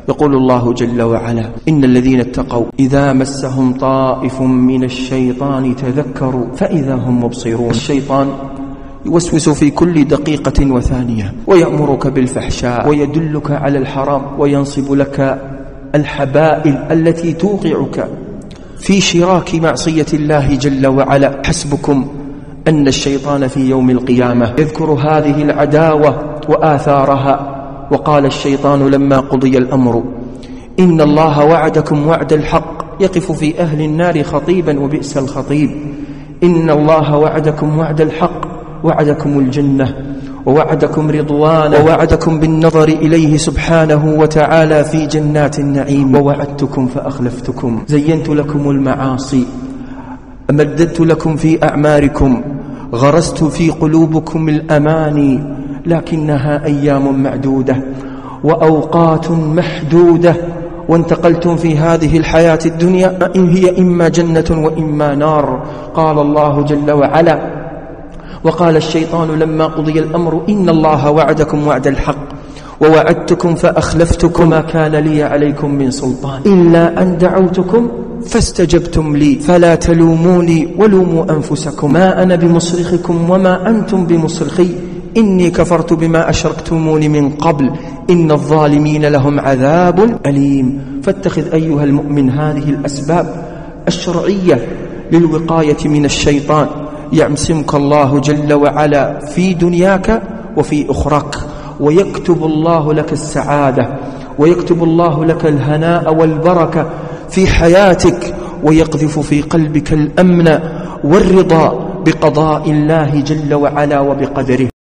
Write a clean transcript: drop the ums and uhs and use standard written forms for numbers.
يقول الله جل وعلا: إن الذين اتقوا إذا مسهم طائف من الشيطان تذكروا فإذا هم مبصرون. الشيطان يوسوس في كل دقيقة وثانية، ويأمرك بالفحشاء، ويدلك على الحرام، وينصب لك الحبائل التي توقعك في شراك معصية الله جل وعلا. حسبكم أن الشيطان في يوم القيامة يذكر هذه العداوة وآثارها. وقال الشيطان لما قضي الأمر: إن الله وعدكم وعد الحق. يقف في أهل النار خطيبا وبئس الخطيب. إن الله وعدكم وعد الحق، وعدكم الجنة، ووعدكم رضوانا، ووعدكم بالنظر إليه سبحانه وتعالى في جنات النعيم، ووعدتكم فأخلفتكم. زينت لكم المعاصي، أمددت لكم في أعماركم، غرست في قلوبكم الأماني، لكنها أيام معدودة وأوقات محدودة، وانتقلتم في هذه الحياة الدنيا إن هي إما جنة وإما نار. قال الله جل وعلا: وقال الشيطان لما قضي الأمر: إن الله وعدكم وعد الحق ووعدتكم فأخلفتكم، ما كان لي عليكم من سلطان إلا أن دعوتكم فاستجبتم لي فلا تلوموني ولوموا أنفسكم، ما أنا بمصرخكم وما أنتم بمصرخي، إني كفرت بما أشركتموني من قبل إن الظالمين لهم عذاب أليم. فاتخذ أيها المؤمن هذه الأسباب الشرعية للوقاية من الشيطان، يعصمك الله جل وعلا في دنياك وفي أخراك، ويكتب الله لك السعادة، ويكتب الله لك الهناء والبركة في حياتك، ويقذف في قلبك الأمن والرضا بقضاء الله جل وعلا وبقدره.